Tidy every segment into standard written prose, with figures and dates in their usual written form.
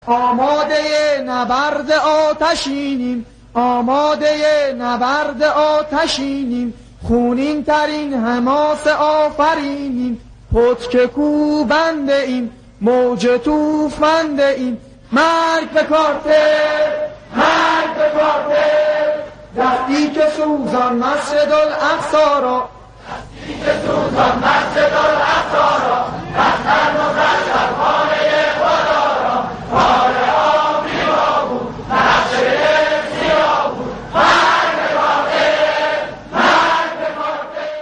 آماده نبرد آتشینیم، آماده نبرد آتشینیم، خونین ترین حماس آفرینیم، پتک کوبنده ایم، موج توفنده ایم. مرگ به کارتر، مرگ به کارتر، دستی که سوزان مسجد الاقصی را، دستی که سوزان مسجد الاقصی را، بستر مسجد خانه خدا را، کار آمریکا بود، نقشه سیاه بود. مرگ به کارتر، مرگ به کارتر.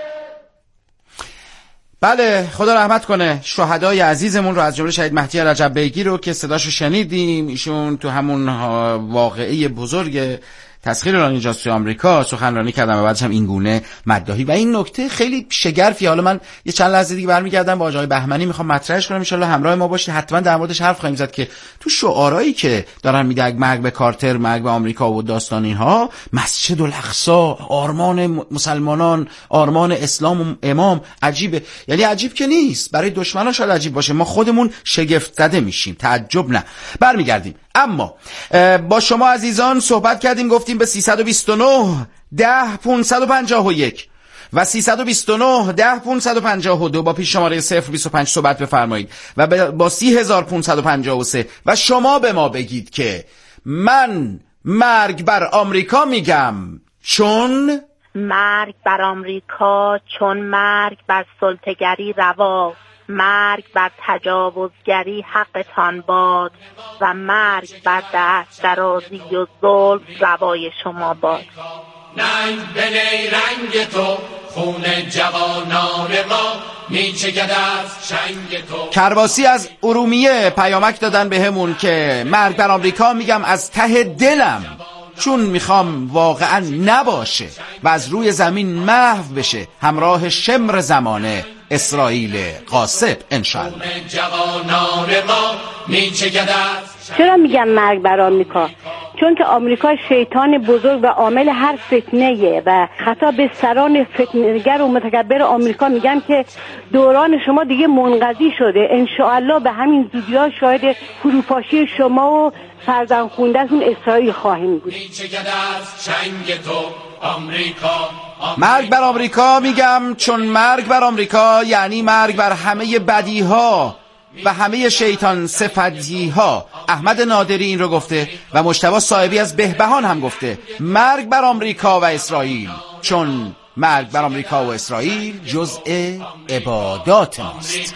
بله، خدا رحمت کنه شهدای عزیزمون رو، از جمله شهید مهدی رجب بیگی رو که صداشو شنیدیم. ایشون تو همون واقعه بزرگ تسخیر ایرانی جاسوسی آمریکا سخنرانی کردن و بعدش هم این گونه مداحی. و این نکته خیلی شگرفی. حالا من یه چند لحظه دیگه برمیگردم با آقای بهمنی میخوام مطرحش کنم، ان شاءالله همراه ما باشید، حتما در موردش حرف خواهیم زد که تو شعارهایی که دارن میگه مرگ به کارتر، مرگ به آمریکا و داستان اینها، مسجد الاقصی آرمان مسلمانان، آرمان اسلام و امام عجیبه. یعنی عجیب که نیست، برای دشمنان شاید عجیب باشه، ما خودمون شگفت زده میشیم، تعجب نه. برمیگردیم. اما با شما عزیزان صحبت کردیم، گفتیم به 329 10 551 و 329 10 552 با پیش شماره 025 صحبت بفرمایید و با 30553 و شما به ما بگید که من مرگ بر آمریکا میگم چون مرگ بر آمریکا، چون مرگ بر سلطه‌گری روا، مرگ بر تجاوزگری حقتان باد و مرگ بر دست درازی و ظلم روای شما باد. ننگ به نیرنگ تو، خون جوانان ما میچکد از چنگ تو. کرواسی از ارومیه پیامک دادن به همون که مرگ بر آمریکا میگم از ته دلم، چون میخوام واقعا نباشه و از روی زمین محو بشه همراه شمر زمانه اسرائیل غاصب انشالله. چرا میگم مرگ بر آمریکا؟ چون که آمریکا شیطان بزرگ و عامل هر فتنه‌ایه و خطاب به سران فتنه‌گر و متکبر آمریکا میگم که دوران شما دیگه منقضی شده. انشاءالله به همین زودی‌ها شاهد فروپاشی شما و فرزند خونده‌تون اسرائیل خواهیم بود. مرگ بر آمریکا میگم چون مرگ بر آمریکا یعنی مرگ بر همه بدیها و همه شیطان صفتیها. احمد نادری این رو گفته و مجتبی صاحبی از بهبهان هم گفته. مرگ بر آمریکا و اسرائیل، چون مرگ بر آمریکا و اسرائیل جزء عبادات ماست.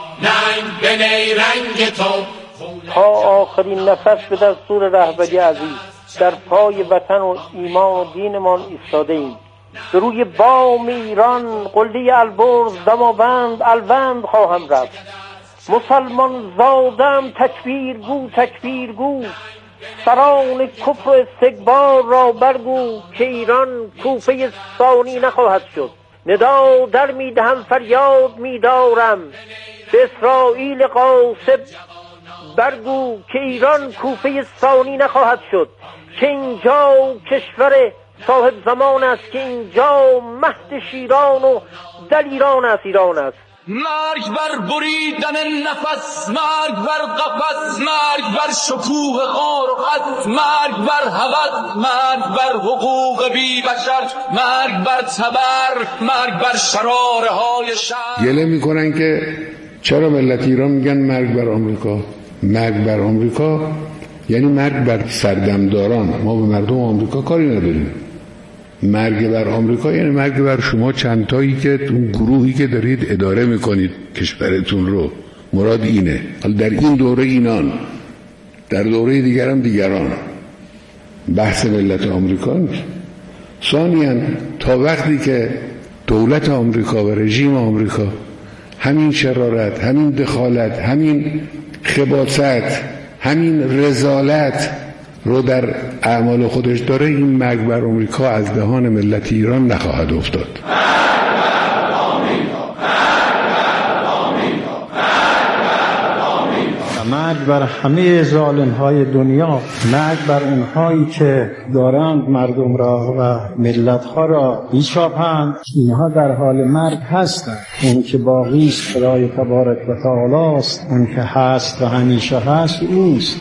تا آخرین نفس به دستور رهبری عزیز در پای وطن و ایمان و دینمان ایستاده ایم. به روی بام ایران قله البرز دماوند الوند خواهم رفت. مسلمان زادم تکبیرگو تکبیرگو، سران کفر و استکبار را برگو که ایران کوفه ثانی نخواهد شد. ندا در میدهم فریاد میدارم، به اسرائیل غاصب برگو که ایران کوفه ثانی نخواهد شد، که اینجا کشور صاحب زمان است، که اینجا مهد شیران و دلیران است ایران است. مرگ بر بریدن نفس، مرگ بر قفس، مرگ بر شکوه غار و خط، مرگ بر هوس، مرگ بر حقوق بی بشر، مرگ بر تبر، مرگ بر شراره های شهر. گله میکنن که چرا ملت ایران میگن مرگ بر آمریکا. مرگ بر آمریکا یعنی مرگ بر سردمداران. ما به مردم آمریکا کاری نداریم. مرگ بر آمریکا یعنی مرگ بر شما چندتایی که اون گروهی که دارید اداره میکنید کشورتون رو. مراد اینه. حالا در این دوره اینان، در دوره دیگر هم دیگران. بحث ملت آمریکا نیست. ثانیاً تا وقتی که دولت آمریکا و رژیم آمریکا همین شرارت، همین دخالت، همین خباثت، همین رذالت رو در اعمال خودش داره، این مرگ بر آمریکا از دهان ملت ایران نخواهد افتاد. مرگ مرگ بر همه ظالم‌های دنیا، مرگ بر اونهایی که دارند مردم را و ملت‌ها را بیچاپند. اینها در حال مرگ هستند. اون که باقی است خدای تبارک و تعالی است، اون که هست و همیشه هست اوست.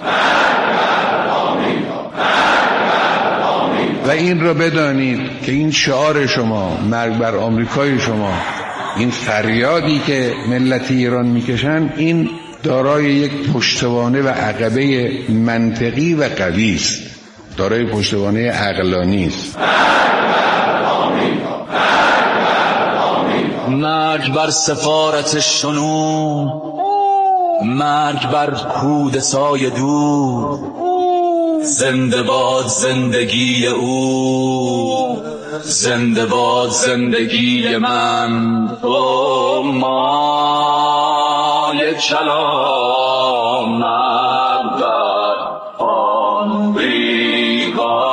و این را بدانید که این شعار شما، مرگ بر آمریکای شما، این فریادی که ملت ایران میکشن، این دارای یک پشتوانه و عقبه منطقی و قوی است، دارای پشتوانه عقلانی است. مرگ بر سفارت شنو، مرگ بر کود سای دور، زنده باد زندگی او، زنده باد زندگی من. او مای کلام مرگ بر آمریکا.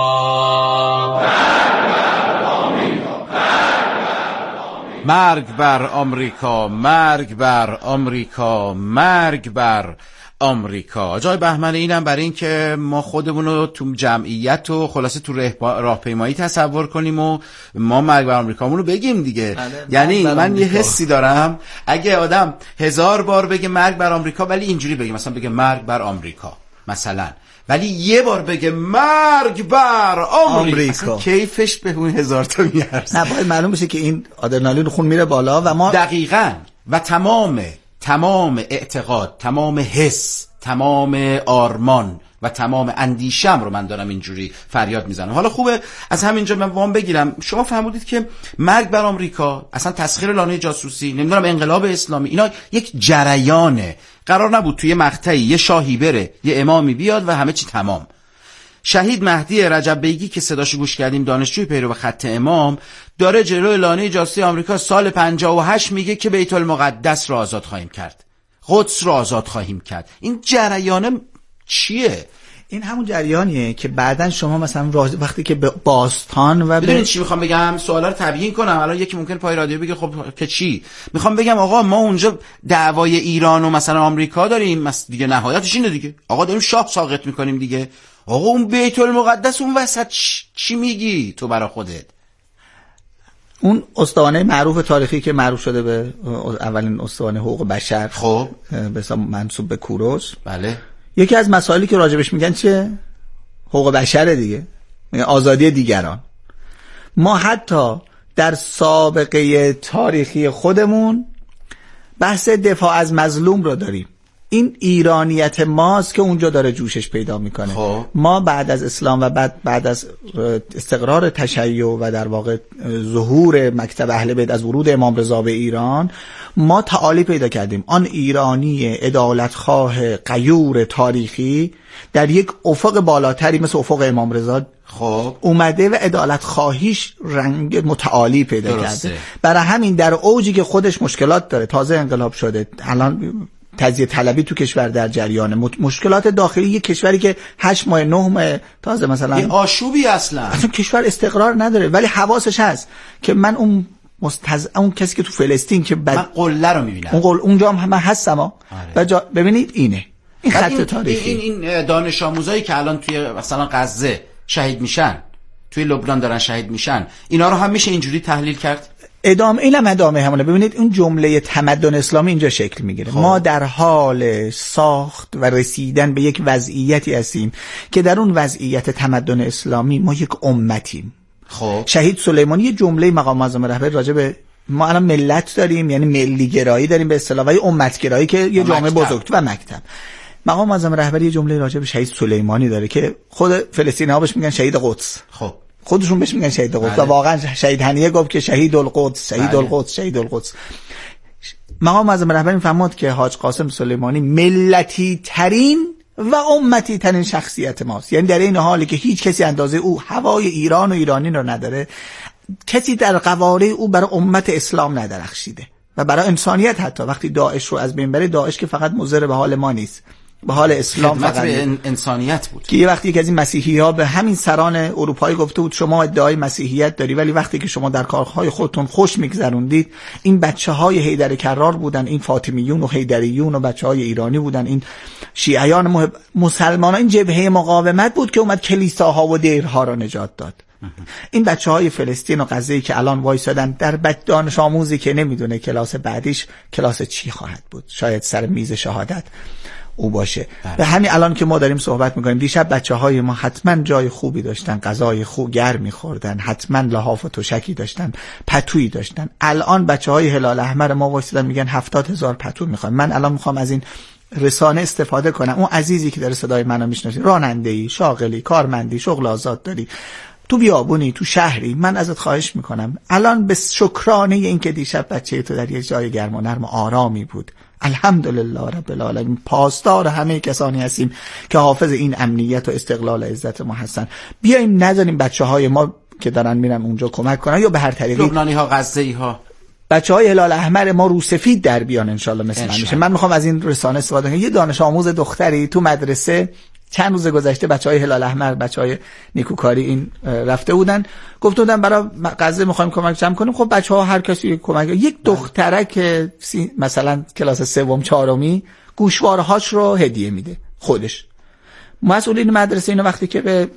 مرگ بر آمریکا، مرگ بر آمریکا، مرگ بر آمریکا. جای بهمن اینم برای این که ما خودمون رو تو جمعیت و خلاصه تو راهپیمایی تصور کنیم و ما مرگ بر آمریکامون رو بگیم دیگه. یعنی من یه حسی دارم اگه آدم 1000 بار بگه مرگ بر آمریکا ولی اینجوری بگه، مثلا بگه مرگ بر آمریکا مثلا، ولی یه بار بگه مرگ بر آمریکا، کیفش به اون 1000 تا میارزه. نه باید معلوم بشه که این آدرنالین خون میره بالا و ما دقیقاً و تمام اعتقاد، تمام حس، تمام آرمان و تمام اندیشم رو من دارم اینجوری فریاد میزنم. حالا خوبه از همینجا من وام بگیرم، شما فهمودید که مرگ بر آمریکا، اصلا تسخیر لانه جاسوسی، نمیدونم انقلاب اسلامی، اینا یک جریانه. قرار نبود توی مقطعی یه شاهی بره، یه امامی بیاد و همه چی تمام. شهید مهدی رجب بیگی که صداشو گوش کردیم، دانشجوی پیرو خط امام، داره جلوی لانه جاسوسی آمریکا سال 58 میگه که بیت المقدس رو آزاد خواهیم کرد، قدس رو آزاد خواهیم کرد. این جریان چیه؟ این همون جریانیه که بعدن شما مثلا وقتی که به باستان و ببینید چی میخوام بگم، سوالا رو تبیین کنم. الان یکی ممکن پای رادیو بگه خب که چی میخوام بگم؟ آقا ما اونجا دعوای ایران و مثلا آمریکا داریم دیگه، نهایتش اینه دیگه. آقا داریم شاه ساقط میکنیم دیگه. آقا اون بیت المقدس اون وسط چی میگی تو برا خودت؟ اون استوانه معروف تاریخی که معروف شده به اولین استوانه حقوق بشر، خب به حساب منسوب به کوروش، بله، یکی از مسائلی که راجبش میگن چیه؟ حقوق بشره دیگه، میگن آزادی دیگران. ما حتی در سابقه تاریخی خودمون بحث دفاع از مظلوم رو داریم. این ایرانیت ماست که اونجا داره جوشش پیدا میکنه. ما بعد از اسلام و بعد از استقرار تشیع و در واقع ظهور مکتب اهل بیت، از ورود امام رضا به ایران، ما تعالی پیدا کردیم. آن ایرانی عدالتخواه غیور تاریخی در یک افق بالاتری مثل افق امام رضا اومده و عدالت خواهیش رنگ متعالی پیدا کرده. برای همین در اوجی که خودش مشکلات داره، تازه انقلاب شده، الان تجزیه طلبی تو کشور در جریان، مشکلات داخلی یک کشوری که 8 ماه 9 ماه تازه مثلا این آشوبی اصلا کشور استقرار نداره، ولی حواسش هست که من اون اون کسی که تو فلسطین که من قله رو میبینم، اونجا هم من هستم ببینید اینه این خط تاریخی. این دانش آموزایی که الان توی مثلا غزه شهید میشن، توی لبنان دارن شهید میشن، اینا رو هم میشه اینجوری تحلیل کرد؟ اینم ادامه همونه. ببینید اون جمله تمدن اسلامی اینجا شکل میگیره. ما در حال ساخت و رسیدن به یک وضعیتی هستیم که در اون وضعیت تمدن اسلامی ما یک امتیم. شهید سلیمانی یه جمله مقام معظم رهبری راجع به ما الان ملت داریم، یعنی ملی گرایی داریم به اصطلاح، و امت گرایی که یه جامعه بزرگ و مکتب. مقام معظم رهبری یه جمله راجع به شهید سلیمانی داره که خود فلسطینی‌ها بهش میگن شهید قدس. خودشون بهش میگن شهید قدس. و واقعا شهید هنیه گفت که شهید القدس، شهید القدس، شهید القدس. مقام معظم رهبری فهمید که حاج قاسم سلیمانی ملتی ترین و امتی ترین شخصیت ماست. یعنی در این حالی که هیچ کسی اندازه او هوای ایران و ایرانی رو نداره، کسی در قواره او برای امت اسلام ندرخشیده و برای انسانیت. حتی وقتی داعش رو از بین بره، داعش که فقط مضر به حال ما نیست، به حال اسلام فقط به انسانیت بود که یه وقتی که از این مسیحی‌ها به همین سران اروپایی گفته بود شما ادعای مسیحیت داری ولی وقتی که شما در کارهای خودتون خوش میگذروندید، این بچه‌های حیدر کرار بودن، این فاطمیون و حیدریون و بچه‌های ایرانی بودن، این شیعیان مسلمانان، این جبهه مقاومت بود که اومد کلیساها و دیرها را نجات داد. این بچه‌های فلسطین و غزه که الان وایسادن در دانش آموزی که نمیدونه کلاس بعدیش کلاس چی خواهد بود، شاید سر میز شهادت او باشه. به همین الان که ما داریم صحبت میکنیم، دیشب بچه‌های ما حتما جای خوبی داشتن، غذای خوب گرم می‌خوردن، حتما لحاف و تشکی داشتن، پتویی داشتن. الان بچه‌های هلال احمر ما وایسادن میگن 70,000 پتو میخوام. من الان میخوام از این رسانه استفاده کنم. اون عزیزی که داره صدای منو میشنوه، راننده‌ای، شاغلی، کارمندی، شغل آزاد داری، تو بیابونی، تو شهری، من ازت خواهش میکنم الان به شکرانه این که دیشب بچه تو در یه جای گرم و نرم و آرامی بود، الحمدلله رب العالمین، پاسدار همه کسانی هستیم که حافظ این امنیت و استقلال و عزت ما هستن. بیایم نذاریم بچه‌های ما که دارن میرن اونجا کمک کنن یا به هر طریقی لبنانی‌ها، غزه‌ای‌ها، بچه‌های هلال احمر ما رو سفید در بیان انشالله مثل من میشه. من میخوام از این رسانه استفاده کنم. یه دانش آموز دختری تو مدرسه چند روز گذشته بچه‌های هلال احمر، بچه‌های نیکوکاری این رفته بودن، گفته بودن برای غزه می‌خوایم کمک جمع کنیم. خب بچه‌ها هر کسی کمک، یک دخترک مثلا کلاس سوم چهارمی گوشوارهاش رو هدیه میده خودش. مسئولین مدرسه اینو وقتی که به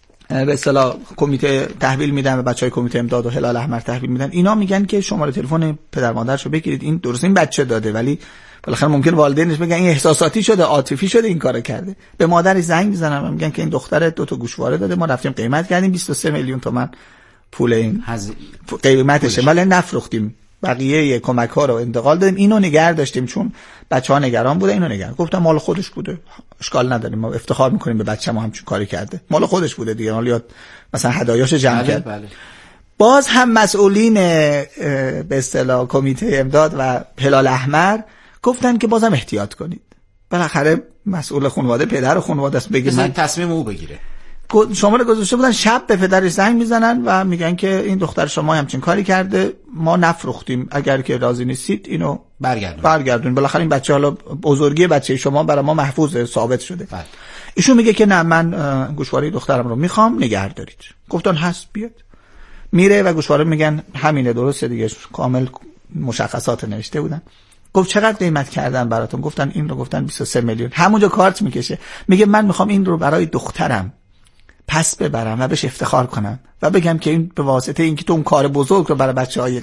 اصطلاح کمیته تحویل میدن و بچهای کمیته امداد و هلال احمر تحویل میدن، اینا میگن که شماره تلفن پدر مادرشو بگیرید، این درست این بچه داده ولی بالاخره ممکن والدینش بگن این احساساتی شده، عاطفی شده، این کارو کرده. به مادرش زنگ میزنن و میگن که این دختر 2 تا گوشواره داده، ما رفتیم قیمت کردیم 23 میلیون تومان پول این قیمتشه، ولی نفروختیم، بقیه کمک ها رو انتقال دادیم، اینو نگه داشتیم چون بچه‌ها نگران بودن، اینو نگه. گفتم مال خودش بوده، اشکال نداریم، ما افتخار میکنیم به بچه‌مون همچین کاری کرده، مال خودش بوده دیگه، حالا مثلا هدایاشو جمع کرد. بله. باز هم مسئولین به اصطلاح کمیته امداد و هلال احمر گفتن که بازم احتیاط کنید. بالاخره مسئول خانواده پدر خانواده است، بگه من تصمیم او بگیره. شماره گذاشته بودن، شب به پدرش زنگ میزنن و میگن که این دختر شما همچین کاری کرده، ما نفروختیم، اگر که راضی نیستید اینو برگردون. بالاخره این بچه، حالا بزرگی بچه شما برای ما محفوظ ثابت شده. بله. ایشون میگه که نه، من گوشواره دخترم رو میخوام، نگه دارید. گفتن هست، بیاد. میره و گوشواره میگن همینه، درسته دیگه، کامل مشخصات نوشته بودن. گفت چقدر قیمت کردن براتون؟ گفتن این رو، گفتن 23 میلیون. همونجا کارت میکشه، میگه من میخوام این رو برای دخترم پس ببرم و بهش افتخار کنم و بگم که این به واسطه اینکه تو اون کار بزرگ رو برای بچه‌های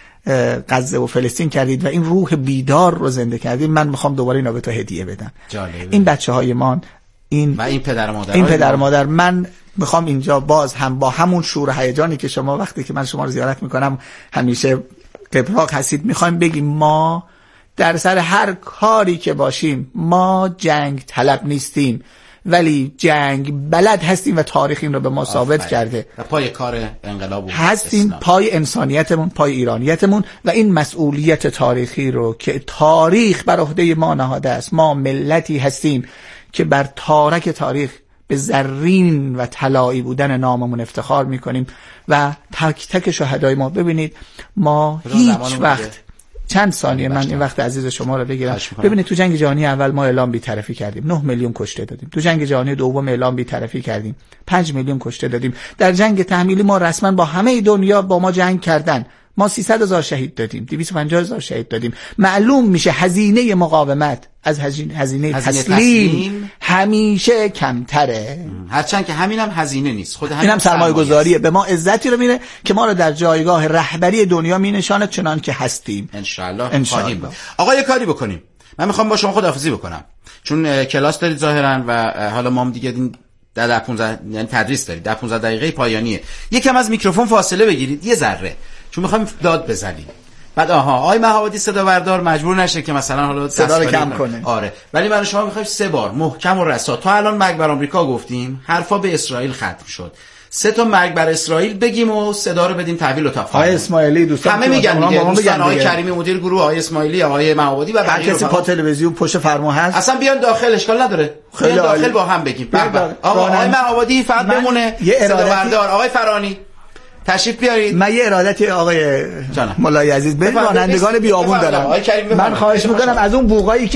غزه و فلسطین کردید و این روح بیدار رو زنده کردید، من میخوام دوباره اینا به تو هدیه بدم. جالبه. این بچه‌های ما، این پدر مادر، من میخوام اینجا باز هم با همون شور و هیجانی که شما وقتی که من شما رو زیارت میکنم همیشه قبراق هستید، میخوایم بگیم ما در سر هر کاری که باشیم، ما جنگ طلب نیستیم ولی جنگ بلد هستیم و تاریخ این رو به ما ثابت کرده و پای کار انقلاب هستیم، پای انسانیتمون، پای ایرانیتمون و این مسئولیت تاریخی رو که تاریخ بر عهده ما نهاده است. ما ملتی هستیم که بر تارک تاریخ به زرین و طلایی بودن ناممون افتخار میکنیم و تک تک شهدای ما. ببینید ما هیچ وقت، چند ثانیه من این وقت عزیز شما رو بگیرم، ببینید تو جنگ جهانی اول ما اعلام بی‌طرفی کردیم، 9 میلیون کشته دادیم. تو جنگ جهانی دوم اعلام بی‌طرفی کردیم، 5 میلیون کشته دادیم. در جنگ تحمیلی ما رسما با همه دنیا با ما جنگ کردن، ما 300,000 شهید دادیم، 250,000 شهید دادیم. معلوم میشه هزینه مقاومت از هزینه تسلیم همیشه کمتره، هرچند که همینم هزینه نیست، خود همینم سرمایه گذاریه، به ما عزتی رو میره که ما رو در جایگاه رهبری دنیا مینشاند چنان که هستیم. انشالله خواهیم. آقا یه کاری بکنیم، من میخوام با شما خداحافظی بکنم چون کلاس دارید ظاهرا و حالا ما هم دیگه در 15 یعنی تدریس دارید، در 15 دقیقه پایانیه، یکم از میکروفون فاصله بگیرید یه ذره، چون میخوایم داد بزنیم. بعد آقای مهابادی صدا بردار مجبور نشه که مثلا حالا صدا رو کم کنه. آره، ولی من شما میخوایم 3 بار محکم و رسا، تا الان مرگ بر آمریکا گفتیم، حرفا به اسرائیل ختم شد، 3 تا مرگ بر اسرائیل بگیم و صدا رو بدیم تحویل و تفاهم. آقای اسماعیلی دوستان همه میگن دیگه، دوستان آقای کریمی مدیر گروه، آقای اسماعیلی، آقای مهابادی و هر کسی پا تلویزیون پشت فرمون هست، اصلا بیان داخل، اشکال نداره، بیان داخل با هم بگیم. آقای مهابادی فقط بمونه صدا بردار، آقای فرانی تشریف بیارید. من یه ارادتی آقای مولای عزیز به رانندگان بیابون دارم. من خواهش میکنم از اون بوقایی که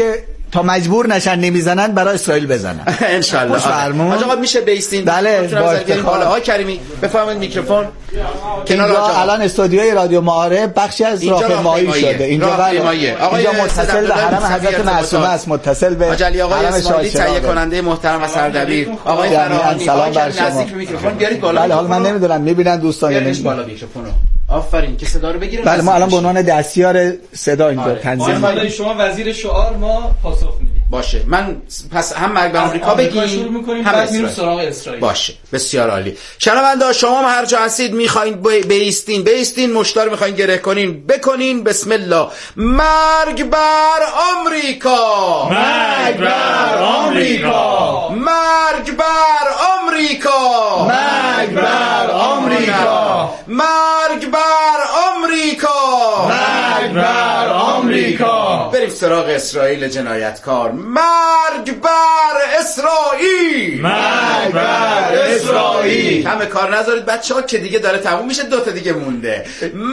تا مجبور نشن نمیزنن برای اسرائیل بزنن ان شاء الله. آقا میشه بیستین؟ بله با افتخار. آقای کریمی بفرمایید میکروفون کنار الان استودیوی رادیو معارف بخشی از راهپیمایی شده اینجا. اینجا متصل به حرم حضرت معصومه است، متصل به آقای اسماعیلی تهیه کننده محترم و سردبیر. آقای فرهانی سلام بر شما. نزدیک میکروفون بیارید بالا. بله حالا من نمیدونم میبینن دوستان یا نمیبینن بالا میکروفونو. آفرین که صدا رو بگیرن. بله ما الان به عنوان دستیار صدا اینجا تنظیم می‌کنیم. شما وزیر شعار، ما پاسخ میدیم. باشه. من پس هم مرگ بر آمریکا بگیم هم میریم سراغ اسرائیل. باشه. بسیار عالی. شنونده شما هم هر جا هستید میخواین بیستین مشتار میخواین گره کنین بکنین. بسم الله. مرگ بر آمریکا، مرگ بر آمریکا، مرگ بر آمریکا، مرگ بر آمریکا، مرگ بر آمریکا، مرگ بر آمریکا. بریم سراغ اسرائیل جنایتکار. مرگ بر اسرائیل، مرگ بر اسرائیل. همه کار نذارید بچه‌ها که دیگه داره تموم میشه، 2 تا دیگه مونده.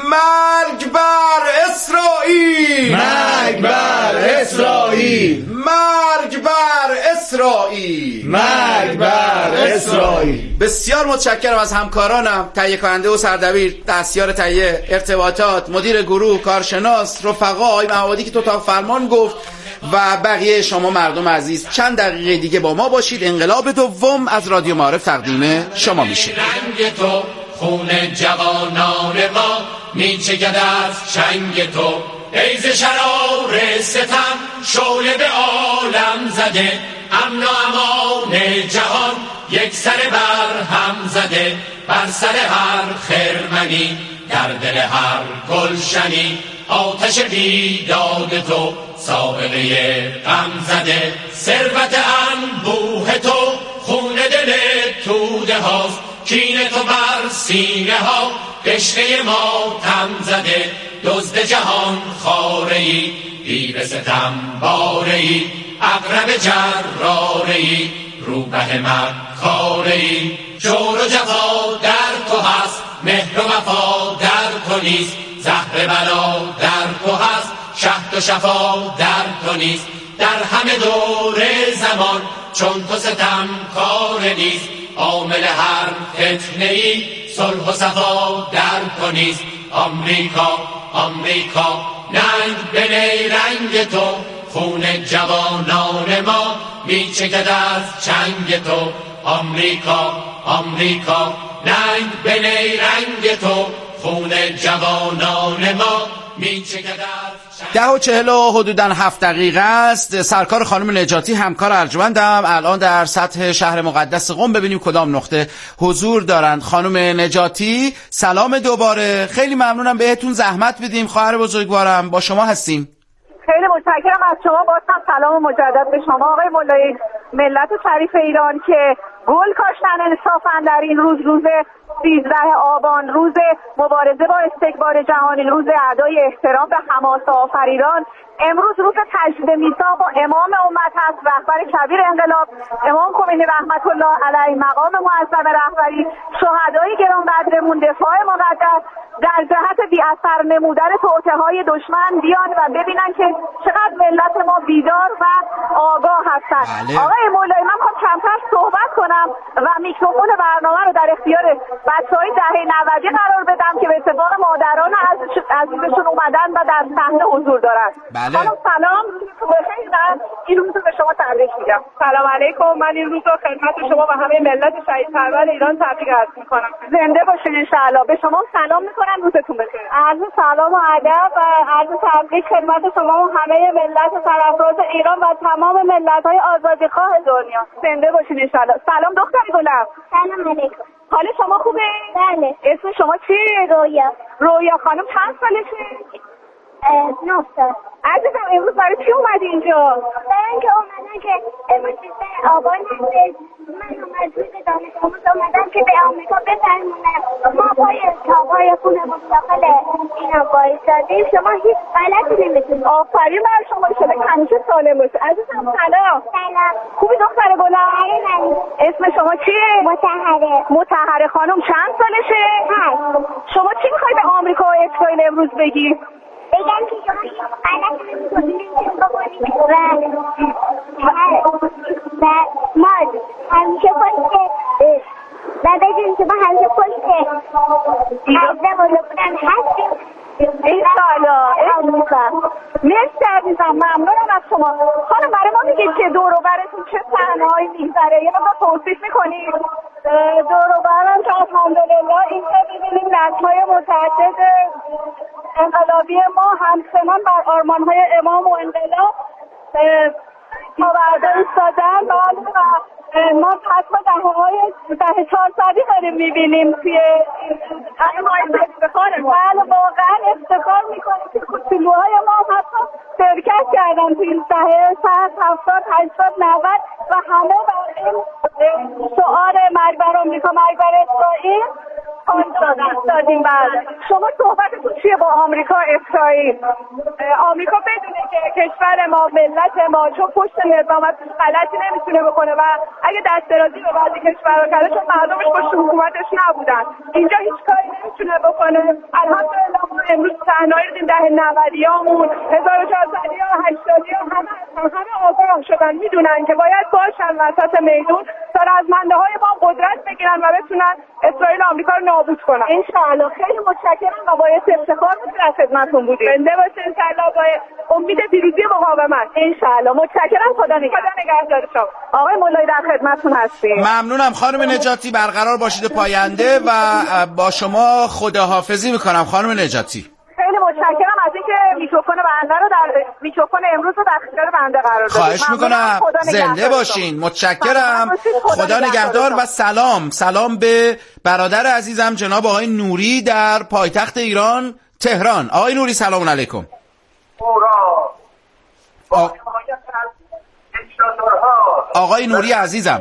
مرگ بر اسرائیل، مرگ بر اسرائیل، مرگ بر اسرائیل، مرگ بر اسرائیل. بسیار متشکرم از همکارانم، تهیه کننده و سردبیر، دستیار تهیه، ارتباطات، مدیر گروه، کارشناس، رفقا، آقای معوادی که تو اتاق فرمان گفت و بقیه شما مردم عزیز. چند دقیقه دیگه با ما باشید. انقلاب دوم از رادیو معارف تقدیم شما میشه. رنگ تو خون جوانان ما میچکد از چنگ تو، ای ز شرار ستم شعله به عالم زده، امن و امان جهان یک سر بر هم زده، بر سر هر خرمنی در دل هر گلشنی، آتش بیداد تو سابقه غم زده، ثروت انبوه تو خون دل توده هاست، کین تو بر سینه ها دشنه ما تم زده، دزد جهان خاره‌ای، دیو ستم باره‌ای، عقرب جراره‌ای، روبه مکاره‌ای، جور و جفا در تو هست، مهر و وفا در تو نیست، زهر بلا در تو هست، شهد و شفا در تو نیست، در همه دور زمان چون تو ستم کار نیست، عامل هر فتنه‌ای صلح و صفا در تو نیست. آمریکا آمریکا ننگ به نیرنگ تو، خون جوانان ما میچکد از چنگ تو. آمریکا آمریکا ننگ به نیرنگ تو، خون جوانان ما میچکد از 10:40 حدوداً 7 دقیقه است. سرکار خانم نجاتی همکار ارجمندم الان در سطح شهر مقدس قم، ببینیم کدام نقطه حضور دارند. خانم نجاتی سلام دوباره، خیلی ممنونم بهتون زحمت بدیم. خواهر بزرگوارم با شما هستیم. خیلی متشکرم از شما. بازم سلام مجدد به شما آقای مولایی، ملت شریف ایران که گل کاشتن انصافا در این روز 13 آبان، روز مبارزه با استکبار جهانی، روز ادای احترام به حماس آفریدان. امروز روز تجدید میثاق با امام امت هست، رهبر کبیر انقلاب امام خمینی رحمت الله علیه، مقام معظم رهبری، شهدای گرانقدرمون، دفاع مقدس، در جهت بی اثر نمودن توطئه‌های دشمن بیان و ببینن که چقدر ملت ما بیدار و آگاه هستن. آقای مولایی من میخوام کمتر صحبت کنم و میکروفون برنامه رو در اختیار بچه‌های دهه 90 قرار بدم که به اتفاق مادران عزیزشون اومدن و در صحنه حضور دارن. خانم سلام، بخیر. این روز رو به شما تبریک میگم. سلام علیکم. من این روز رو خدمت شما و همه ملت شهید پرور ایران تبریک عرض میکنم. زنده باشین ان شاء الله. به شما سلام میکنم، روزتون بخیر. عرض سلام و ادب و عرض تبریک خدمت شما و همه ملت سرافراز ایران و تمام ملت‌های آزادیخواه دنیا. زنده باشین ان شاء الله. سلام دختر گلم. سلام علیکم. حال شما خوبه؟ بله. اسم شما چیه؟ رویا. رویا خانم چند سالشه؟ 9 سال. عزیزم امروز برای چی اومدی اینجا؟ برای اینکه اومدن که امروز 13 آبان هستش، من اومد روز دانش آموز اومدم که به آمریکا بفرمونم ما پای تاقای خونمون داخل اینا بایستادیم، شما هیچ غلطی نمیتونید. آفرین بر شما، شده همیشه سالم باشه. عزیزم سلام. سلام. خوبی دختر گلم؟ اسم شما چیه؟ مطهره. مطهره خانم چند سالشه؟ 8. شما چی میخوای به آمریکا و اسرائیل امروز بگی؟ بگن که شما این غلط نمی‌کنید و ما همیشه و بدون که ما همیشه پشت عزم و لبنان هستیم. انشاءالله. مرسی عزیزم، ممنونم از شما. خانم برای ما میگید که دور و برتون چه صحنه‌هایی میگذره؟ یه مقدار توصیف میکنید؟ دور و برم که الحمدلله اینجا میبینیم نسل‌های متعدد انقلابی ما همچنان بر آرمان‌های امام و انقلاب پاورده ایستادن. ما حتما دهه 400 داریم میبینیم توی افتخار ما. واقعا افتخار میکنیم که کوچولوهای ما حتی شرکت کردن توی این دهه 100 70 80 90 و همه بر این شعار مرگ بر آمریکا مرگ بر اسرائیل دادیم. بعد شما صحبتتون چیه با آمریکا اسرائیل؟ آمریکا بدونه که کشور ما ملت ما چون پشت نظامش غلطی نمیتونه بکنه و اگه دست درازی به بعضی کشورها کرده چون مردمش پشت حکومتش نبودن اینجا هیچ کاری نمیتونه بکنه. الحمدلله ما امروز صحنه‌ای دیدیم دهه 90یامون 1400یا 80یا همه آگاه شدن، میدونن که باید باشن وسط میدون تا رزمنده‌های ما قدرت بگیرن و بتونن اسرائیل و آمریکا رو نابود کنن. انشاءالله. خیلی متشکرم و باعث افتخار بود در خدمتتون بودیم. زنده باشین انشاءالله با امید پیروزی مقاومت. انشاءالله. متشکرم. خدا نگهدار شما. آقای مولایی در خدمتتون هستیم. ممنونم خانم نجاتی، برقرار باشید پاینده و با شما خداحافظی میکنم خانم نجاتی. خیلی متشکرم از اینکه میکروفون بنده رو میکروفون امروز رو در اختیار بنده قرار دادید. خواهش میکنم. زنده باشین. متشکرم. خدا نگهدار و سلام به برادر عزیزم جناب آقای نوری در پایتخت ایران تهران. آقای نوری سلام علیکم. آقای نوری عزیزم.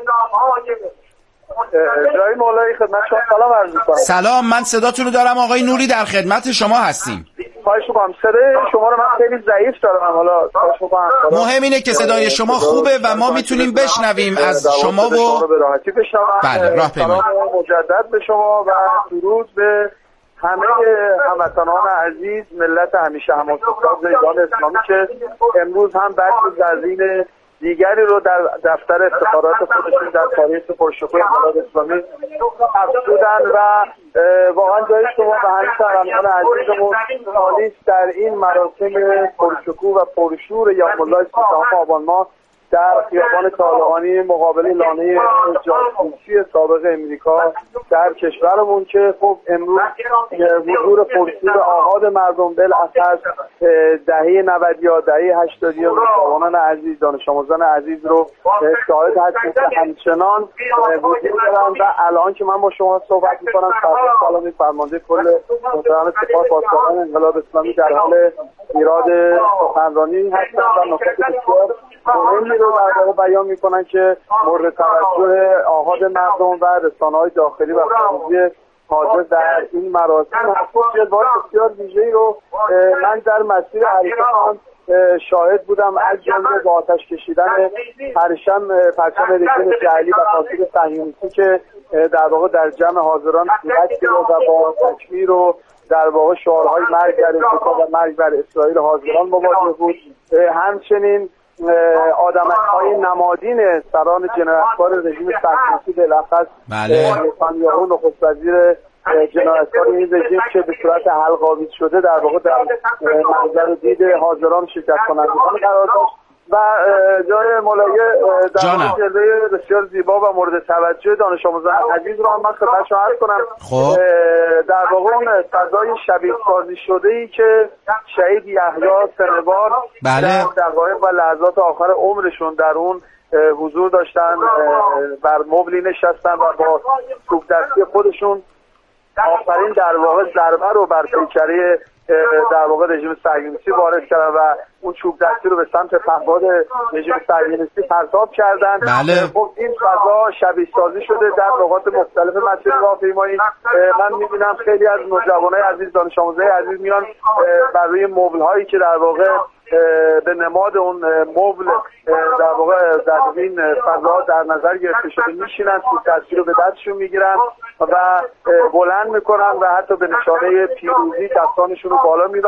جای مولایی خدمت شما سلام عرض می‌کنم. سلام، من صداتون رو دارم آقای نوری، در خدمت شما هستیم. خواهش می‌کنم. صدای شما رو من خیلی ضعیف دارم. حالا خواهش می‌کنم. مهم اینه که صدای شما خوبه و ما میتونیم بشنویم از شما و به راحتی بشنوم. بله، راه پیمایید. مجدد به شما و درود به همه هموطنان عزیز ملت همیشه حماسه‌ساز ایران اسلامی که امروز هم بعد زرین دیگری رو در دفتر افتخارات خودشون در تاریخ پرشکوه انقلاب اسلامی افزودن و واقعا جای شما و همه شهروندان عزیزمون عالی در این مراسم پرشکوه و پرشور یوم الله 13 آبان ماه در خیابان طالقانی مقابل لانه جاسوسی سابق امریکا در کشورمون که خب امروز حضور پرشور آحاد مردم بالاخص دهه 90 یا دهه 80 جوانان عزیز دانش آموزان عزیز رو شاهد هستیم که همچنان وجود دارن و الان که من با شما صحبت می‌کنم سلام فرمانده کل محترم سپاه پاسداران انقلاب اسلامی در حال ایراد سخنرانی هستن و نکات بسیار مهمی رو در واقع بیان میکنن که مورد توجه آحاد مردم و رسانه‌های داخلی و خارجی حاضر در این مراسم جلوه‌های بسیار ویژه‌ای رو من در مسیر حرکتم شاهد بودم، از جمله با آتش کشیدن پرچم رژیم جعلی و فاسد صهیونیستی که در واقع در جمع حاضران صورت گرفت و با تکبیر و در واقع شعارهای مرگ بر امریکا و مرگ بر اسرائیل حاضران مواجه بود. همچنین آدمک‌های نمادین سران جنایتکار رژیم صهیونیستی بالاخص نتانیاهو نخست وزیر جنایتکار این رژیم که به صورت حلق‌آویز شده در واقع در منظر دید حاضران شرکت کنندگان قرار داشت و جای مولایی در جلوه بسیار زیبا و مورد توجه دانش آموزان عزیز رو هم من خدمت شما عرض کنم. در واقع اون فضای شبیه سازی شده‌ای که شهید یحیی سنوار در دقایق و لحظات آخر عمرشون در اون حضور داشتن، بر مبلی نشستن و با توپ دستی خودشون آخرین در واقع ضربه رو بر پیکره در واقع رژیم صهیونیستی وارد کردن و اون چوب دستی رو به سمت پهپاد رژیم صهیونیستی پرتاب کردن. خب این فضا شبیه سازی شده در نقاط مختلف مسیر راهپیمایی. من می‌بینم خیلی از نوجوانای عزیز دانش آموزای عزیز میان بر روی مبل هایی که در واقع به نماد اون مبل در واقع در این فضا در نظر گرفته شده میشینن، توپ دستی رو به دستشون میگیرن و بلند میکنن و حتی به نشانه پیروزی دستانشون رو بالا میبرن.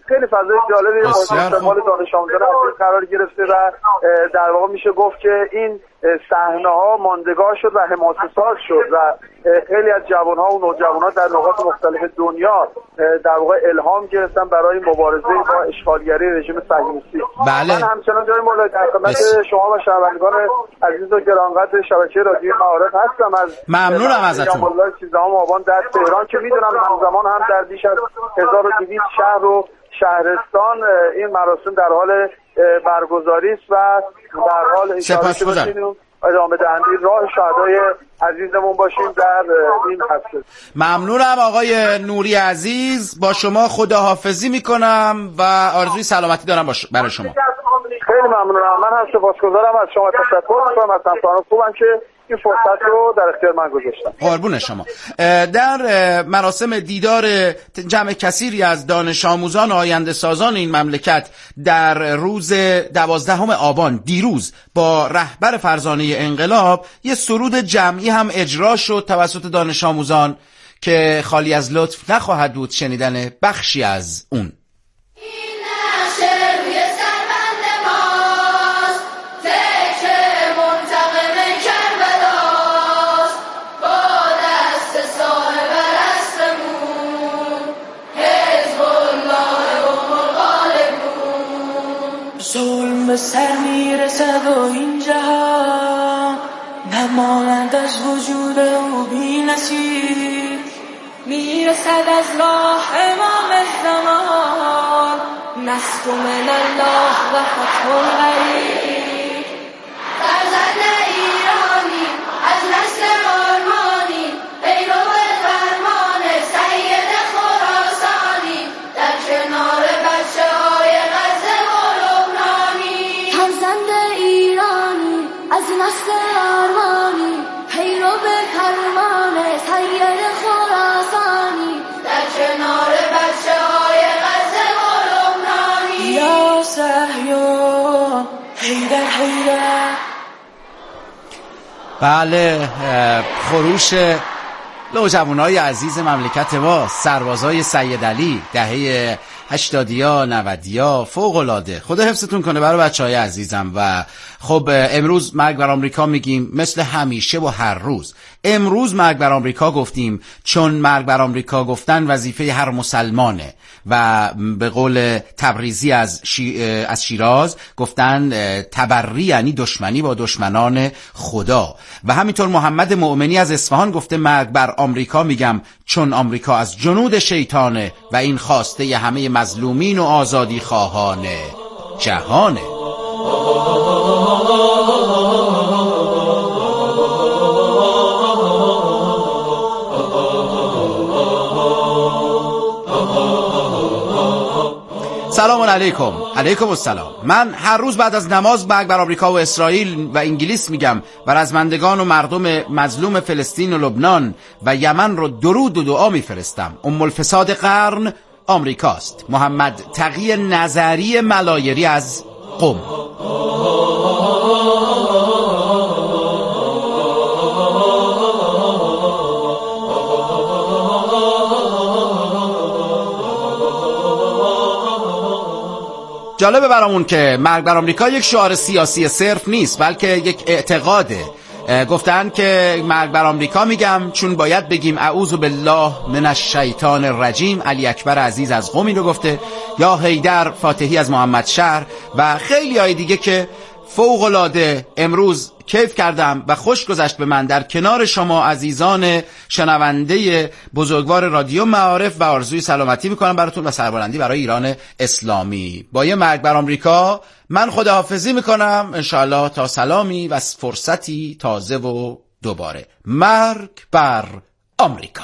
خیلی فضای جالبی استقبال دانش آموزان عزیز قرار گرفته و در واقع میشه گفت که این صحنه‌ها ماندگار شد و حماسه‌ساز شد و خیلی از جوان‌ها و نوجوان‌ها در نقاط مختلف دنیا در واقع الهام گرفتن برای مبارزه با اشغالگری رژیم صهیونیستی. بله. من همچنان جای مولا در خدمت شما و شنوندگان عزیز و گرانقدر شبکه رادیو معارف هستم. از ممنونم ازتون. الله 13 آبان در تهران که میدونم همزمان هم در بیش از 1200 شهر و شهرستان این مراسم در حال برگزاری است و در حال انشاءالله ادامه دهنده راه شهدای عزیزمون باشیم در این هفته. ممنونم آقای نوری عزیز، با شما خداحافظی میکنم و آرزوی سلامتی دارم برای شما. خیلی ممنونم. من هم سپاسگزارم از شما، تشکر میکنم از همکاران خوبم که این فرصت رو در اختیار من گذاشتن. قربون شما. در مراسم دیدار جمع کثیری از دانش آموزان و آینده سازان این مملکت در روز 12 آبان دیروز با رهبر فرزانه انقلاب یه سرود جمعی هم اجرا شد توسط دانش آموزان که خالی از لطف نخواهد بود شنیدن بخشی از اون. ظلم سر میرسد و این جهان نمانند از وجود او بی نصیب میرسد از راه امام زمان نصر من الله و فتح قریب. فرزند ایرانی از نسل آرمانی پیرو فرمان سید خراسانی در کنار بچه های غزه و لبنانی. فرزند ایرانی از نسل آرمانی پیرو فرمان سید خراسانی در کنار بچه های غزه و لبنانی. یا صهیون حیدر حیدر. بله، خروش نوجوانای عزیز مملکت ما، سربازای سید علی دهه 80 90 فوق العاده. خدا حفظتون کنه برای بچهای عزیزم. و خب امروز مرگ بر آمریکا میگیم مثل همیشه و هر روز. امروز مرگ بر آمریکا گفتیم چون مرگ بر آمریکا گفتن وظیفه هر مسلمانه و به قول تبریزی از شیراز گفتن تبری یعنی دشمنی با دشمنان خدا. و همینطور محمد مؤمنی از اصفهان گفته مرگ بر آمریکا میگم چون آمریکا از جنود شیطانه و این خواسته همه مظلومین و آزادی خواهان جهانه. سلام علیکم. علیکم السلام. من هر روز بعد از نماز مرگ بر آمریکا و اسرائیل و انگلیس میگم و رزمندگان و مردم مظلوم فلسطین و لبنان و یمن رو درود و دعا میفرستم. ام الفساد قرن آمریکاست. محمد تقی نظری ملایری از قم. جالبه برامون که مرگ بر آمریکا یک شعار سیاسی صرف نیست بلکه یک اعتقاده. گفتن که مرگ بر آمریکا میگم چون باید بگیم اعوذ بالله من الشیطان الرجیم. علی اکبر عزیز از قم این رو گفته، یا حیدر فاتحی از محمد شهر و خیلی های دیگه که فوق العاده امروز کیف کردم و خوش گذشت به من در کنار شما عزیزان شنونده بزرگوار رادیو معارف و آرزوی سلامتی میکنم براتون و سربلندی برای ایران اسلامی. با یه مرگ بر آمریکا من خداحافظی میکنم انشاءالله تا سلامی و فرصتی تازه و دوباره. مرگ بر آمریکا.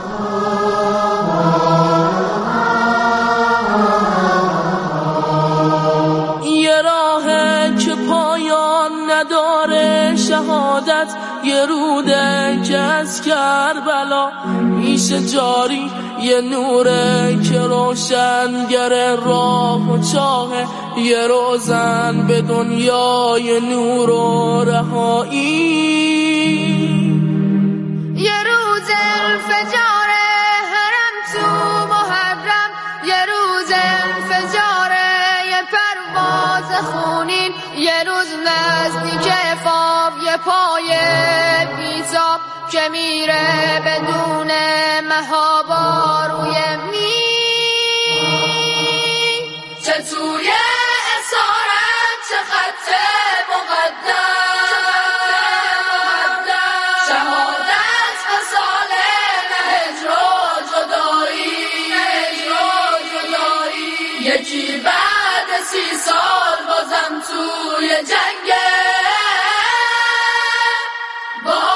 یه راهه که پایان نداره شهادت، یه روده که از کربلا میشه جاری، یه نوره که روشنگر راه و چاهه، یه روزن به دنیای نور و رهایی، یه روز انفجار حرم تو محرم، یه روز یه روز نزدیک فام یه پای بیتاب که میره بدون مهابا روی